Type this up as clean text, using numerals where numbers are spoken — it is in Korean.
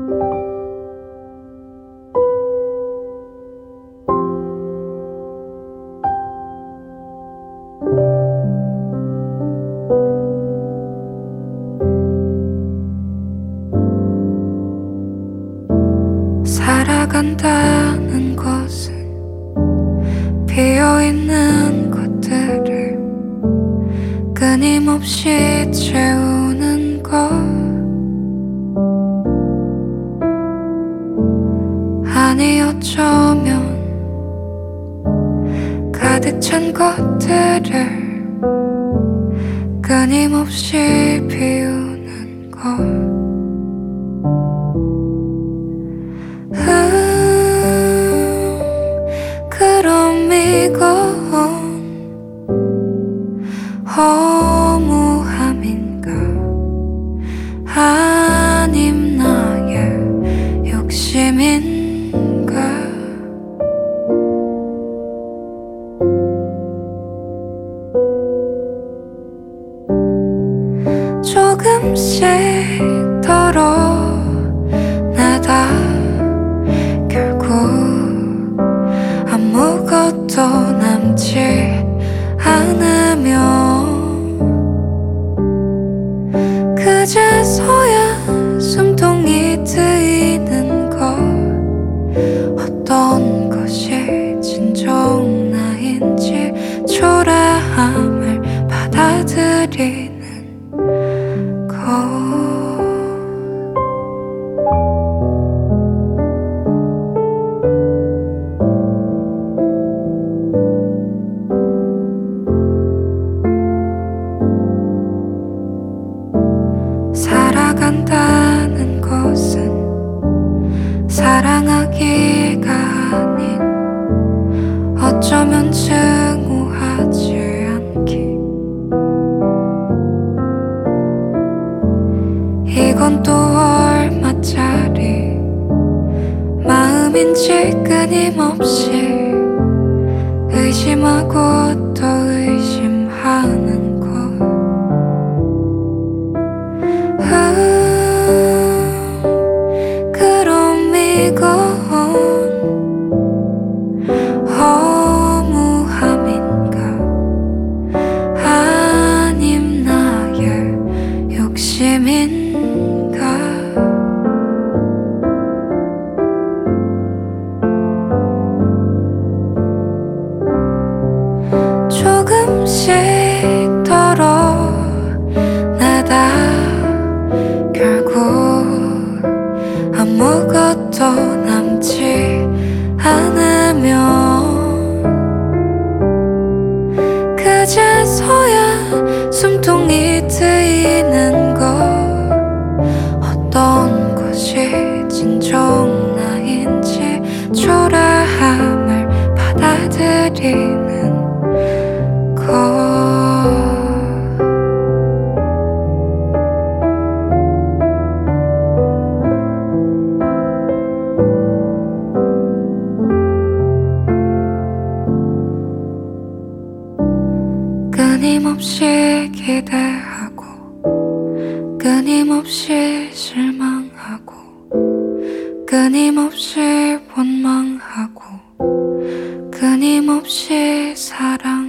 살아간다는 것은 비어있는 것들을 끊임없이 채우는 것, 아니 어쩌면 가득 찬 것들을 끊임없이 비우는 것. 그럼 이건 허무함인가, 아님 나의 욕심인가. 조금씩 덜어내다 결국 아무것도 남지 않으면 그제서야 숨통이 트이는 것, 어떤 것이 진정 나인지 초라함을 받아들이는 것. 살아간다는 것은 사랑하기가 아닌 어쩌면 증오하지 않기. 이건 또 얼마짜리 마음인지 끊임없이 의심하고 또 의심하는 것. 그럼 이건 허무함인가, 아님 나의 욕심인가. 조금씩 덜어내다 결국 아무것도 남지 않으면 그제서야 숨통이 트이는 것, 어떤 것이 진정 나인지 초라함을 받아들이는 것. 끊임없이 기대하고 끊임없이 실망하고 끊임없이 원망하고 끊임없이 사랑